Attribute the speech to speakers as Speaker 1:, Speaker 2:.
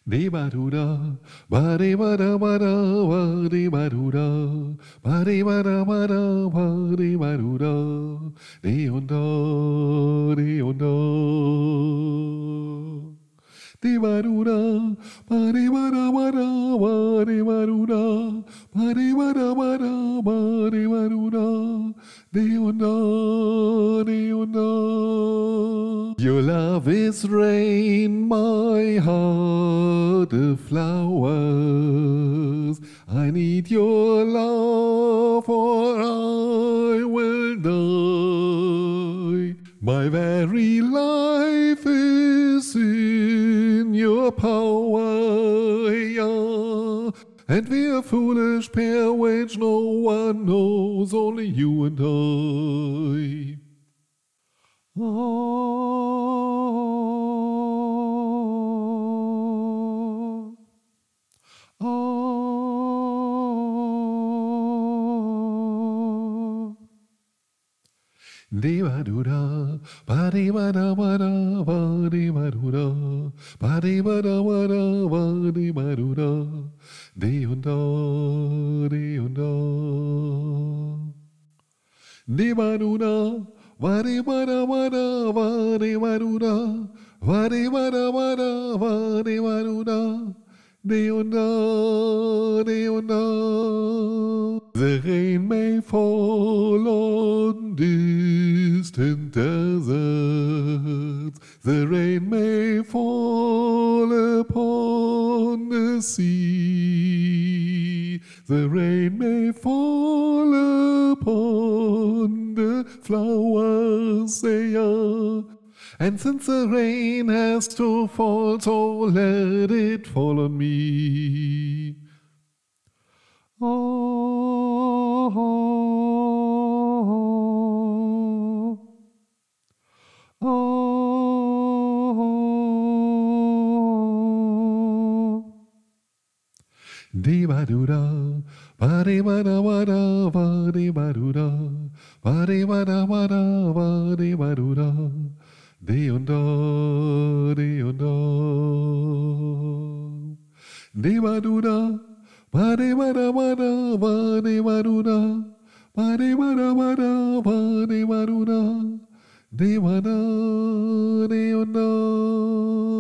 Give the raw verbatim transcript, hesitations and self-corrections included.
Speaker 1: De baruda, bari bara bara, bari baruda, bari bara bara, bari baruda, de onda, de onda. De baruda, bari bara bara, bari baruda, bari bara bara, bari baruda, de onda, de onda. Your love is rain, my heart of flowers. I need your love or I will die. My very life is in your power, yeah. And we're a foolish pair which no one knows, only you and I. Oh, oh. De badura, badi bada bada, badi badura, badi bada bada, badi badura, de onda, de onda. De badura, badi bada bada, badi badura, badi bada bada, badi badura, de onda, de onda. The rain may fall on distant deserts, the rain may fall upon the sea, the rain may fall upon the flowers, they are. And since the rain has to fall, so let it fall on me. Oh, oh, oh. De baduda, badi bada bada, badi baduda, badi bada bada, badi baduda, de onda, de onda. De baduda, badi bada bada, badi baduda, badi bada bada, badi baduda, de bada, de onda.